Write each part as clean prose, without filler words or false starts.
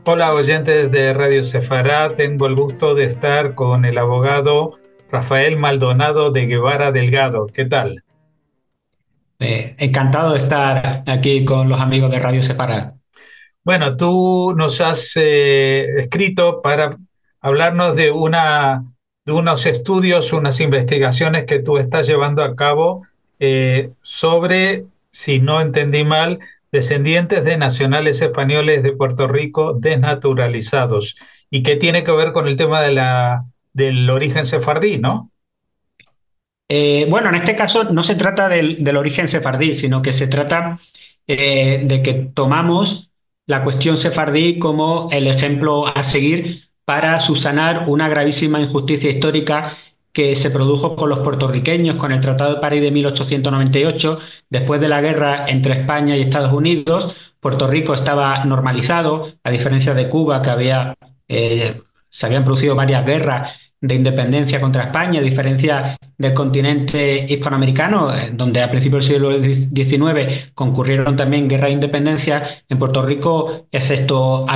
Hola oyentes de Radio Cefará, tengo el gusto de estar con el abogado Rafael Maldonado de Guevara Delgado. ¿Qué tal? Encantado de estar aquí con los amigos de Radio Separar. Bueno, tú nos has escrito para hablarnos de unos estudios, unas investigaciones que tú estás llevando a cabo sobre, si no entendí mal, descendientes de nacionales españoles de Puerto Rico desnaturalizados y que tiene que ver con el tema del origen sefardí, ¿no? Bueno, en este caso no se trata del origen sefardí, sino que se trata de que tomamos la cuestión sefardí como el ejemplo a seguir para subsanar una gravísima injusticia histórica que se produjo con los puertorriqueños con el Tratado de París de 1898. Después de la guerra entre España y Estados Unidos, Puerto Rico estaba normalizado, a diferencia de Cuba, que se habían producido varias guerras de independencia contra España, a diferencia del continente hispanoamericano, donde a principios del siglo XIX concurrieron también guerras de independencia. En Puerto Rico, excepto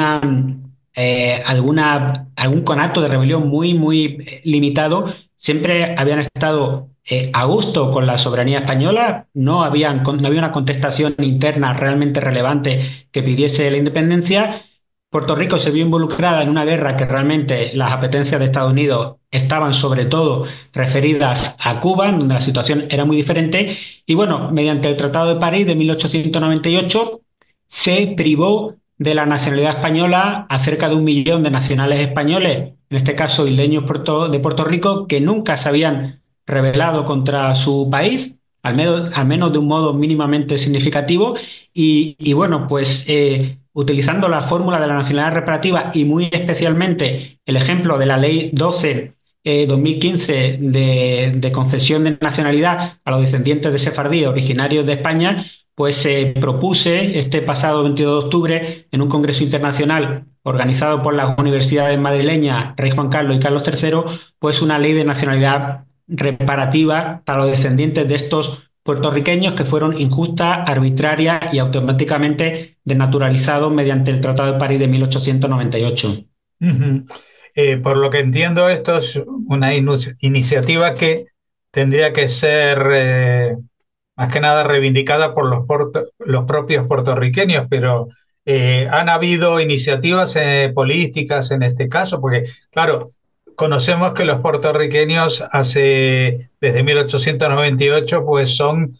algún conato de rebelión muy limitado, siempre habían estado a gusto con la soberanía española. No había una contestación interna realmente relevante que pidiese la independencia. Puerto Rico se vio involucrada en una guerra que realmente las apetencias de Estados Unidos estaban sobre todo referidas a Cuba, en donde la situación era muy diferente. Y bueno, mediante el Tratado de París de 1898 se privó de la nacionalidad española a cerca de 1 millón de nacionales españoles, en este caso isleños de Puerto Rico, que nunca se habían rebelado contra su país, al menos de un modo mínimamente significativo. Y bueno, pues utilizando la fórmula de la nacionalidad reparativa y muy especialmente el ejemplo de la Ley 12 2015 de concesión de nacionalidad a los descendientes de sefardíes originarios de España, pues propuse este pasado 22 de octubre en un congreso internacional organizado por las universidades madrileñas Rey Juan Carlos y Carlos III, pues una ley de nacionalidad reparativa para los descendientes de estos puertorriqueños que fueron injustas, arbitrarias y automáticamente desnaturalizados mediante el Tratado de París de 1898. Ujú. Por lo que entiendo, esto es una iniciativa que tendría que ser más que nada reivindicada por los propios puertorriqueños, pero han habido iniciativas políticas en este caso, porque claro, conocemos que los puertorriqueños desde 1898 pues son,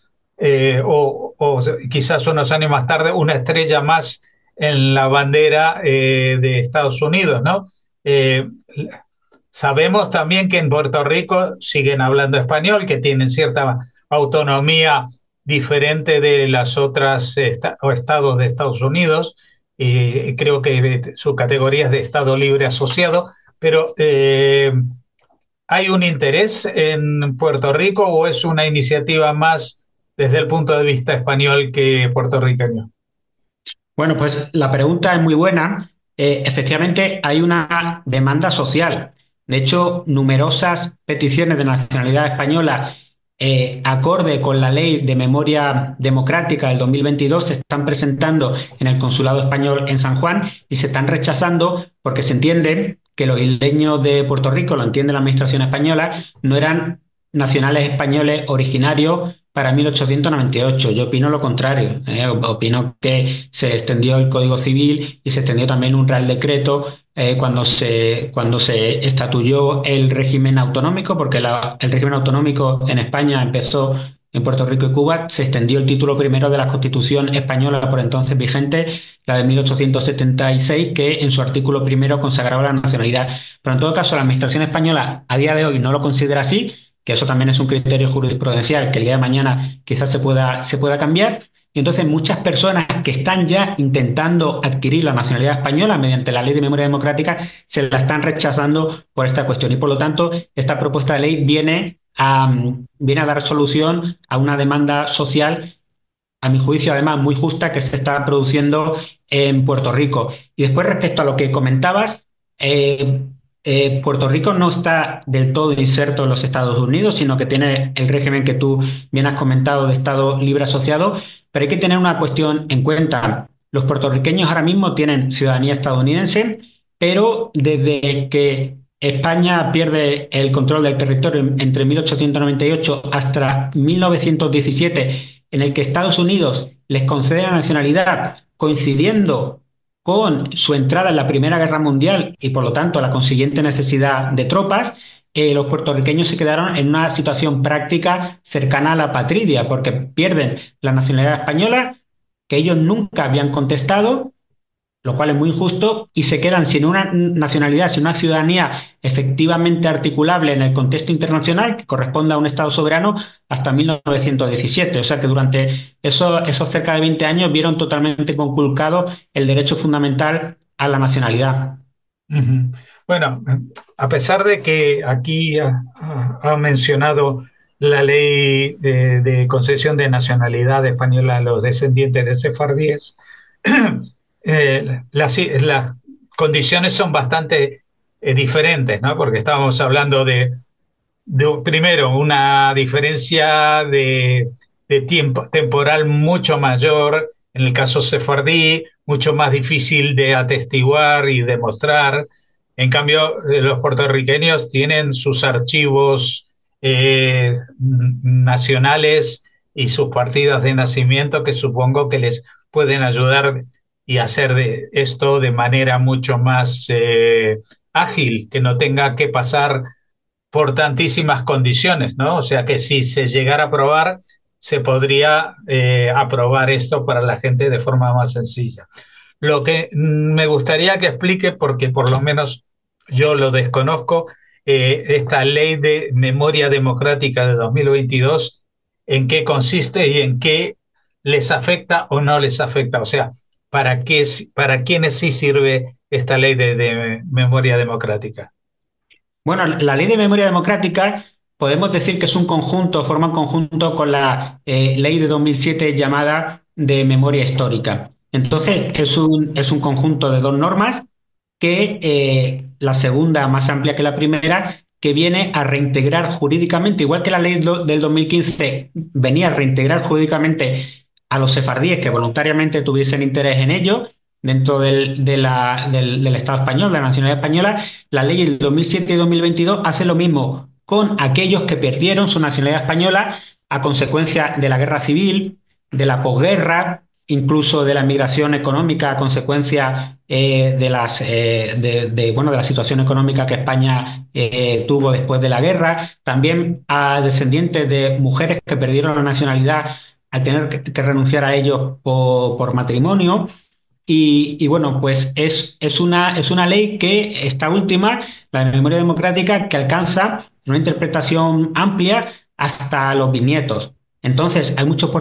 o quizás unos años más tarde, una estrella más en la bandera de Estados Unidos, ¿no? Eh, Sabemos también que en Puerto Rico siguen hablando español, que tienen cierta autonomía diferente de las otras o estados de Estados Unidos. Creo que su categoría es de Estado Libre Asociado, pero ¿hay un interés en Puerto Rico o es una iniciativa más desde el punto de vista español que puertorriqueño? Bueno, pues la pregunta es muy buena. Efectivamente, hay una demanda social. De hecho, numerosas peticiones de nacionalidad española, acorde con la Ley de Memoria Democrática del 2022, se están presentando en el Consulado Español en San Juan y se están rechazando porque se entiende que los isleños de Puerto Rico, lo entiende la Administración española, no eran nacionales españoles originarios para 1898. Yo opino lo contrario. Opino que se extendió el Código Civil y se extendió también un Real Decreto cuando se estatuyó el régimen autonómico, porque el régimen autonómico en España empezó en Puerto Rico y Cuba. Se extendió el título primero de la Constitución española por entonces vigente, la de 1876, que en su artículo primero consagraba la nacionalidad. Pero en todo caso, la Administración española a día de hoy no lo considera así, que eso también es un criterio jurisprudencial que el día de mañana quizás se pueda cambiar. Y entonces muchas personas que están ya intentando adquirir la nacionalidad española mediante la Ley de Memoria Democrática se la están rechazando por esta cuestión. Y por lo tanto, esta propuesta de ley viene a dar solución a una demanda social, a mi juicio, además muy justa, que se está produciendo en Puerto Rico. Y después, respecto a lo que comentabas, Puerto Rico no está del todo inserto en los Estados Unidos, sino que tiene el régimen que tú bien has comentado de Estado libre asociado, pero hay que tener una cuestión en cuenta. Los puertorriqueños ahora mismo tienen ciudadanía estadounidense, pero desde que España pierde el control del territorio entre 1898 hasta 1917, en el que Estados Unidos les concede la nacionalidad coincidiendo con su entrada en la Primera Guerra Mundial y por lo tanto la consiguiente necesidad de tropas, los puertorriqueños se quedaron en una situación práctica cercana a la patridia, porque pierden la nacionalidad española, que ellos nunca habían contestado, lo cual es muy injusto, y se quedan sin una nacionalidad, sin una ciudadanía efectivamente articulable en el contexto internacional que corresponda a un Estado soberano hasta 1917. O sea que durante esos cerca de 20 años vieron totalmente conculcado el derecho fundamental a la nacionalidad. Ujú. Bueno, a pesar de que aquí ha mencionado la ley de concesión de nacionalidad española a los descendientes de sefardíes, las condiciones son bastante diferentes, ¿no? Porque estábamos hablando primero, una diferencia de tiempo temporal mucho mayor en el caso sefardí, mucho más difícil de atestiguar y demostrar. En cambio, los puertorriqueños tienen sus archivos nacionales y sus partidas de nacimiento que supongo que les pueden ayudar y hacer de esto de manera mucho más ágil, que no tenga que pasar por tantísimas condiciones, ¿no? O sea que si se llegara a aprobar, se podría aprobar esto para la gente de forma más sencilla. Lo que me gustaría que explique, porque por lo menos yo lo desconozco, esta ley de memoria democrática de 2022, en qué consiste y en qué les afecta o no les afecta. O sea, para quiénes sí sirve esta ley de memoria democrática. Bueno, la ley de memoria democrática podemos decir que es un conjunto, forma un conjunto con la ley de 2007 llamada de memoria histórica. Entonces, es un conjunto de dos normas que la segunda, más amplia que la primera, que viene a reintegrar jurídicamente, igual que la ley del 2015 venía a reintegrar jurídicamente a los sefardíes que voluntariamente tuviesen interés en ello dentro del Estado español, de la nacionalidad española. La ley del 2007 y 2022 hace lo mismo con aquellos que perdieron su nacionalidad española a consecuencia de la guerra civil, de la posguerra, incluso de la migración económica a consecuencia bueno, de la situación económica que España tuvo después de la guerra, también a descendientes de mujeres que perdieron la nacionalidad al tener que renunciar a ellos por matrimonio. Bueno, pues es una ley que esta última, la de memoria democrática, que alcanza una interpretación amplia hasta los bisnietos. Entonces,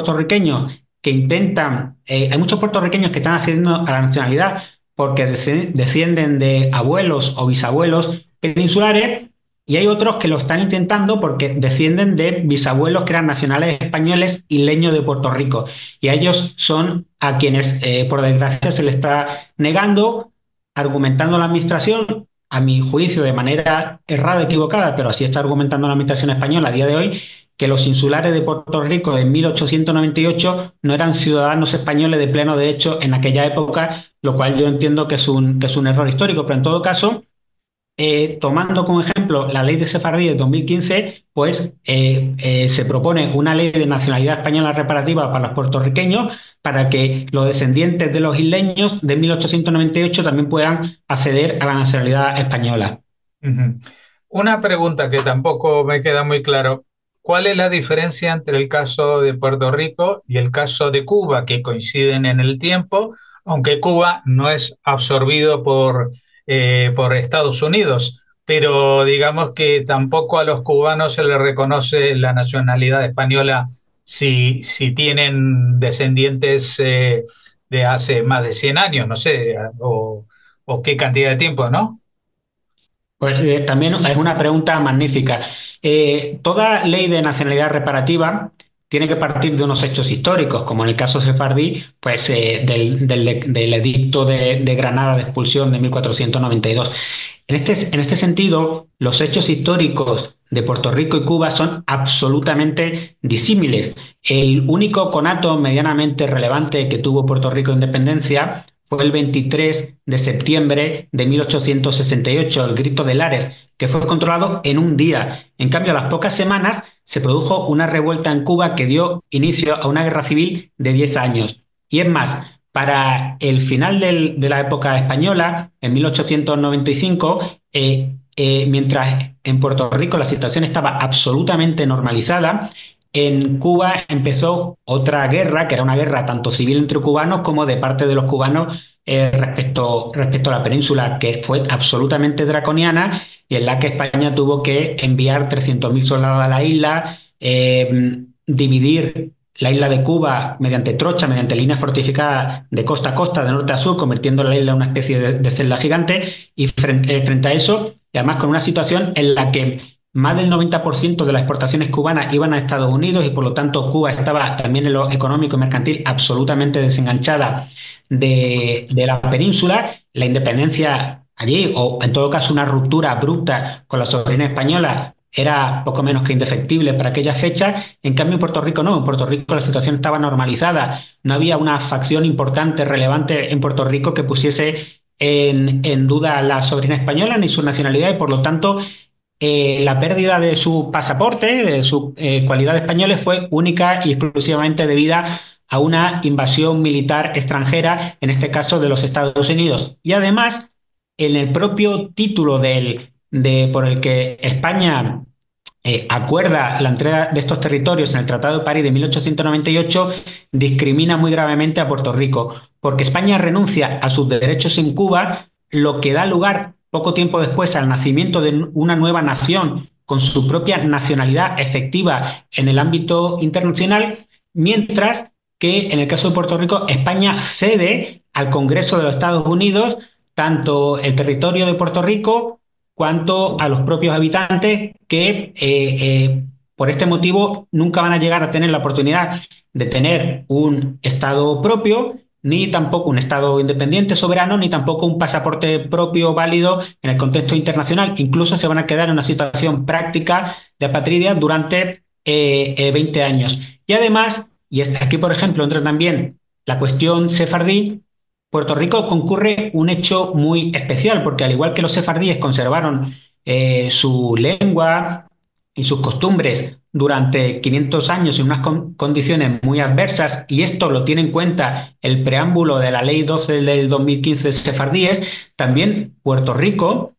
hay muchos puertorriqueños que están accediendo a la nacionalidad porque descienden de abuelos o bisabuelos peninsulares, y hay otros que lo están intentando porque descienden de bisabuelos que eran nacionales españoles y leños de Puerto Rico. Y a ellos son a quienes, por desgracia, se les está negando, argumentando la administración, a mi juicio, de manera errada, equivocada, pero así está argumentando la administración española a día de hoy, que los insulares de Puerto Rico de 1898 no eran ciudadanos españoles de pleno derecho en aquella época, lo cual yo entiendo que es un error histórico, pero en todo caso, tomando como ejemplo la ley de Sefardí de 2015, pues se propone una ley de nacionalidad española reparativa para los puertorriqueños para que los descendientes de los isleños de 1898 también puedan acceder a la nacionalidad española. Ujú. Una pregunta que tampoco me queda muy claro. ¿Cuál es la diferencia entre el caso de Puerto Rico y el caso de Cuba, que coinciden en el tiempo, aunque Cuba no es absorbido por Estados Unidos? Pero digamos que tampoco a los cubanos se les reconoce la nacionalidad española si tienen descendientes de hace más de 100 años, no sé, o qué cantidad de tiempo, ¿no? Pues también es una pregunta magnífica. Toda ley de nacionalidad reparativa tiene que partir de unos hechos históricos, como en el caso sefardí, pues del edicto de Granada de expulsión de 1492. En este sentido, los hechos históricos de Puerto Rico y Cuba son absolutamente disímiles. El único conato medianamente relevante que tuvo Puerto Rico de independencia fue el 23 de septiembre de 1868, el Grito de Lares, que fue controlado en un día. En cambio, a las pocas semanas se produjo una revuelta en Cuba que dio inicio a una guerra civil de 10 años. Y es más, para el final de la época española, en 1895, mientras en Puerto Rico la situación estaba absolutamente normalizada, en Cuba empezó otra guerra, que era una guerra tanto civil entre cubanos como de parte de los cubanos respecto a la península, que fue absolutamente draconiana y en la que España tuvo que enviar 300.000 soldados a la isla, dividir la isla de Cuba mediante trocha, mediante líneas fortificadas de costa a costa, de norte a sur, convirtiendo la isla en una especie de celda gigante, y frente a eso, y además con una situación en la que más del 90% de las exportaciones cubanas iban a Estados Unidos y por lo tanto Cuba estaba también en lo económico y mercantil absolutamente desenganchada de la península, la independencia allí, o en todo caso una ruptura abrupta con la soberanía española, era poco menos que indefectible para aquella fecha. En cambio, en Puerto Rico no. En Puerto Rico la situación estaba normalizada. No había una facción importante, relevante en Puerto Rico que pusiese en duda la soberanía española ni su nacionalidad y por lo tanto la pérdida de su pasaporte, de su cualidad de españoles, fue única y exclusivamente debida a una invasión militar extranjera, en este caso de los Estados Unidos. Y además, en el propio título por el que España acuerda la entrega de estos territorios en el Tratado de París de 1898, discrimina muy gravemente a Puerto Rico, porque España renuncia a sus derechos en Cuba, lo que da lugar poco tiempo después al nacimiento de una nueva nación con su propia nacionalidad efectiva en el ámbito internacional, mientras que en el caso de Puerto Rico, España cede al Congreso de los Estados Unidos tanto el territorio de Puerto Rico cuanto a los propios habitantes que por este motivo nunca van a llegar a tener la oportunidad de tener un Estado propio, ni tampoco un Estado independiente, soberano, ni tampoco un pasaporte propio válido en el contexto internacional. Incluso se van a quedar en una situación práctica de apatridia durante 20 años. Y además, aquí por ejemplo entra también la cuestión sefardí. Puerto Rico concurre un hecho muy especial, porque al igual que los sefardíes conservaron su lengua y sus costumbres durante 500 años en unas condiciones muy adversas, y esto lo tiene en cuenta el preámbulo de la Ley 12 del 2015 de sefardíes, también Puerto Rico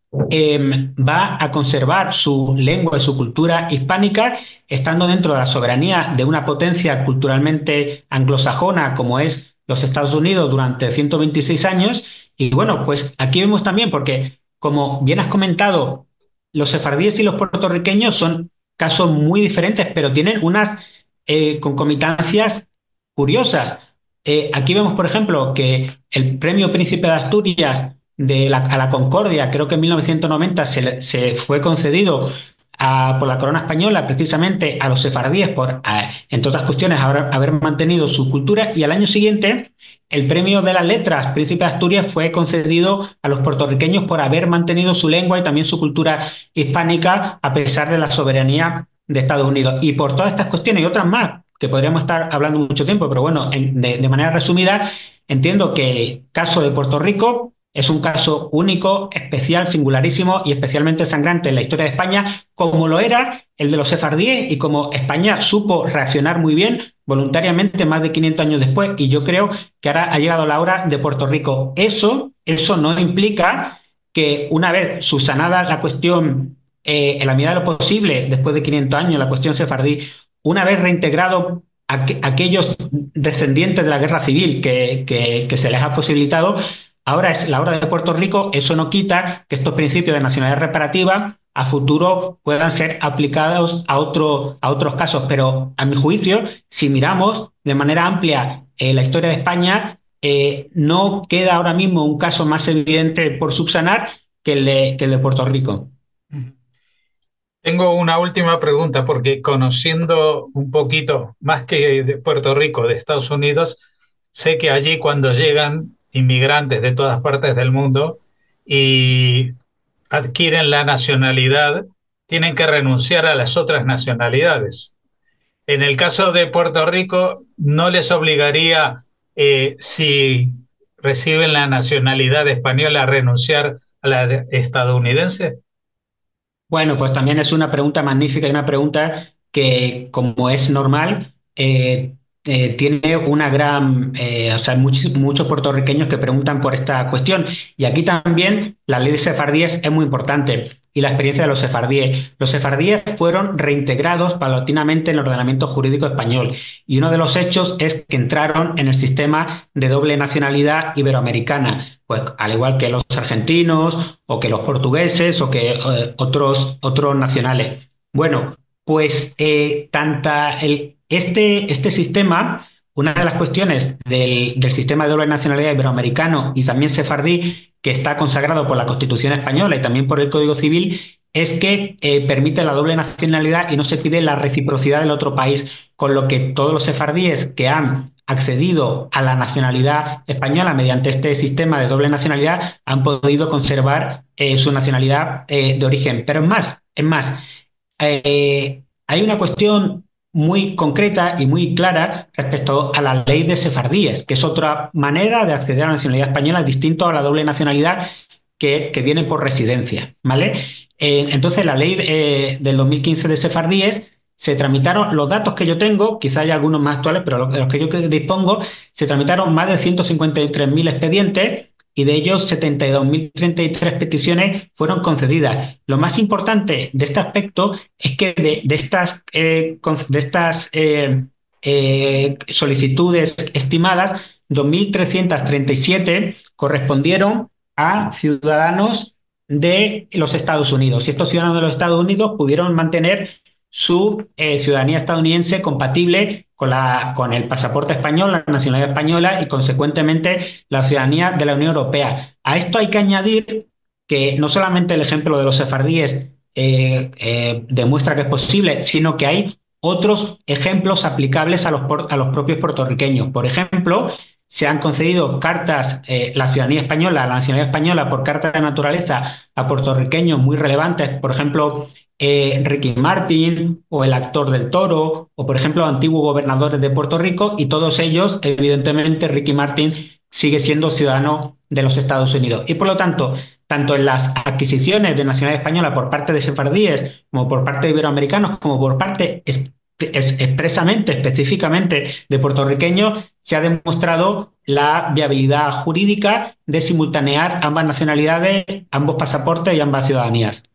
va a conservar su lengua y su cultura hispánica, estando dentro de la soberanía de una potencia culturalmente anglosajona como es los Estados Unidos durante 126 años. Y bueno, pues aquí vemos también, porque como bien has comentado, los sefardíes y los puertorriqueños son casos muy diferentes, pero tienen unas concomitancias curiosas. Aquí vemos, por ejemplo, que el premio Príncipe de Asturias a la Concordia, creo que en 1990 se fue concedido por la corona española precisamente a los sefardíes por, entre otras cuestiones, haber mantenido su cultura, y al año siguiente el premio de las letras Príncipe de Asturias fue concedido a los puertorriqueños por haber mantenido su lengua y también su cultura hispánica a pesar de la soberanía de Estados Unidos. Y por todas estas cuestiones y otras más, que podríamos estar hablando mucho tiempo, pero bueno, de manera resumida, entiendo que el caso de Puerto Rico es un caso único, especial, singularísimo y especialmente sangrante en la historia de España, como lo era el de los sefardíes y como España supo reaccionar muy bien voluntariamente más de 500 años después. Y yo creo que ahora ha llegado la hora de Puerto Rico. Eso no implica que una vez subsanada la cuestión, en la medida de lo posible, después de 500 años, la cuestión sefardí, una vez reintegrado aquellos descendientes de la guerra civil que se les ha posibilitado, ahora es la hora de Puerto Rico. Eso no quita que estos principios de nacionalidad reparativa a futuro puedan ser aplicados a otros casos. Pero a mi juicio, si miramos de manera amplia la historia de España, no queda ahora mismo un caso más evidente por subsanar que el de Puerto Rico. Tengo una última pregunta porque conociendo un poquito más que de Puerto Rico, de Estados Unidos, sé que allí cuando llegan inmigrantes de todas partes del mundo y adquieren la nacionalidad, tienen que renunciar a las otras nacionalidades. En el caso de Puerto Rico, ¿no les obligaría, si reciben la nacionalidad española, a renunciar a la estadounidense? Bueno, pues también es una pregunta magnífica y una pregunta que, como es normal, tiene una gran, o sea, muchos puertorriqueños que preguntan por esta cuestión. Y aquí también la ley de sefardíes es muy importante y la experiencia de los sefardíes. Los sefardíes fueron reintegrados paulatinamente en el ordenamiento jurídico español y uno de los hechos es que entraron en el sistema de doble nacionalidad iberoamericana, pues al igual que los argentinos o que los portugueses o que otros nacionales. Bueno, pues este sistema, una de las cuestiones del sistema de doble nacionalidad iberoamericano y también sefardí, que está consagrado por la Constitución española y también por el Código Civil, es que permite la doble nacionalidad y no se pide la reciprocidad del otro país, con lo que todos los sefardíes que han accedido a la nacionalidad española mediante este sistema de doble nacionalidad han podido conservar su nacionalidad de origen. Pero es más, hay una cuestión muy concreta y muy clara respecto a la ley de sefardíes, que es otra manera de acceder a la nacionalidad española distinto a la doble nacionalidad que viene por residencia, ¿vale? Entonces, la ley del 2015 de sefardíes se tramitaron, los datos que yo tengo, quizá hay algunos más actuales, pero de los que yo dispongo, se tramitaron más de 153.000 expedientes y de ellos 72.033 peticiones fueron concedidas. Lo más importante de este aspecto es que de estas solicitudes estimadas, 2.337 correspondieron a ciudadanos de los Estados Unidos. Y estos ciudadanos de los Estados Unidos pudieron mantener su ciudadanía estadounidense compatible con el pasaporte español, la nacionalidad española y, consecuentemente, la ciudadanía de la Unión Europea. A esto hay que añadir que no solamente el ejemplo de los sefardíes demuestra que es posible, sino que hay otros ejemplos aplicables a los propios puertorriqueños. Por ejemplo, se han concedido cartas, la ciudadanía española, la nacionalidad española, por carta de naturaleza a puertorriqueños muy relevantes, por ejemplo, Ricky Martin o el actor del Toro, o por ejemplo, antiguos gobernadores de Puerto Rico, y todos ellos, evidentemente, Ricky Martin sigue siendo ciudadano de los Estados Unidos. Y por lo tanto, tanto en las adquisiciones de nacionalidad española por parte de sefardíes, como por parte de iberoamericanos, como por parte expresamente, específicamente de puertorriqueños, se ha demostrado la viabilidad jurídica de simultanear ambas nacionalidades, ambos pasaportes y ambas ciudadanías.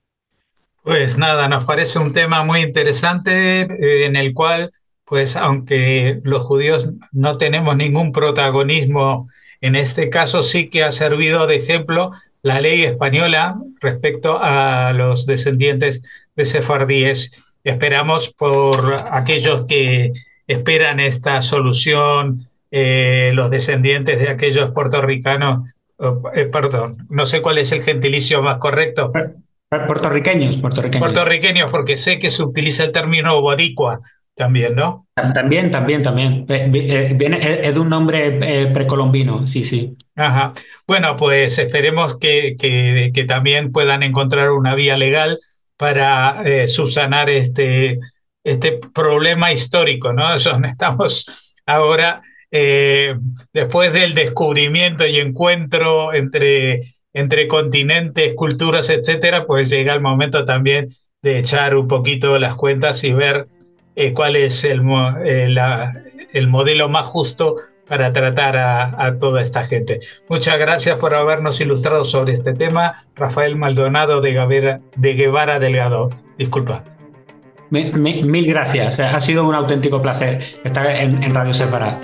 Pues nada, nos parece un tema muy interesante, en el cual, pues aunque los judíos no tenemos ningún protagonismo, en este caso sí que ha servido de ejemplo la ley española respecto a los descendientes de sefardíes. Esperamos por aquellos que esperan esta solución, los descendientes de aquellos puertorricanos, perdón, no sé cuál es el gentilicio más correcto. Puertorriqueños, puertorriqueños. Puertorriqueños, porque sé que se utiliza el término boricua también, ¿no? También, también, también. Viene, es de un nombre precolombino, sí, sí. Ajá. Bueno, pues esperemos que también puedan encontrar una vía legal para subsanar este problema histórico, ¿no? Es donde estamos ahora, después del descubrimiento y encuentro entre continentes, culturas, etcétera, pues llega el momento también de echar un poquito las cuentas y ver cuál es el modelo más justo para tratar a toda esta gente. Muchas gracias por habernos ilustrado sobre este tema, Rafael Maldonado de Guevara Delgado. Disculpa. Mil gracias. Ha sido un auténtico placer estar en Radio Separada.